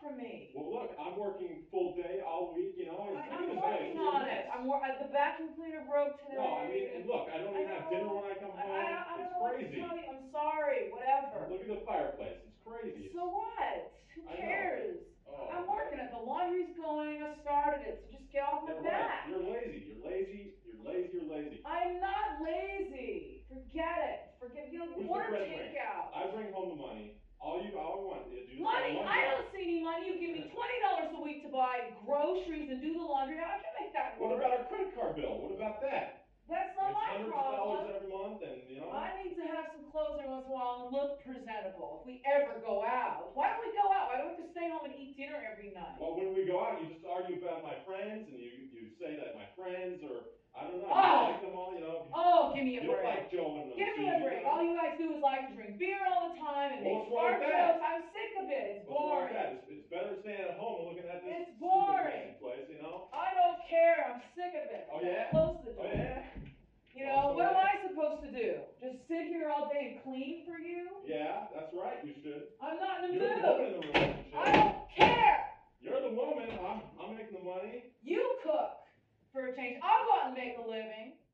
from me. Well, look, I'm working full day all week, you know. I'm working on it. The vacuum cleaner broke today. No, I mean, and look, I don't even have dinner when I come home. I don't It's know what to crazy. tell you. I'm sorry, whatever. Look at the fireplace. It's crazy. So what? Who I know. cares? Oh, I'm working it. The laundry's going. I started it. So just get off my You're back. right. You're lazy. You're lazy. You're lazy. You're lazy. I'm not lazy. Forget it. Order takeout. I bring home the money. All I want is do Money? I don't see any money. You give me $20 a week to buy groceries and do the laundry. I can make that work. What about our credit card bill? What about that? That's not my hundreds problem. of dollars every month, and you know. I need to have some clothes every once in a while and look presentable. If we ever go out, why don't we go out? Why don't we just stay home and eat dinner every night? Well, when we go out, you just argue about my friends, and you say that my friends are, I don't know, Oh. you like them all, you know. Oh, give me a break. You don't break. like Joe and Give me a break. All you guys do is like to drink beer all the time and make fart jokes. I'm sick of it. It's boring. It's better staying at home and looking at this It's boring. place, you know. I don't care. I'm sick of it. Oh yeah. Close the door. Oh yeah. You know, what am I supposed to do? Just sit here all day and clean for you? Yeah, that's right, you should. I'm not in the mood. You're the woman in the relationship. I don't care. You're the woman. I'm making the money. You cook for a change. I'll go out and make a living.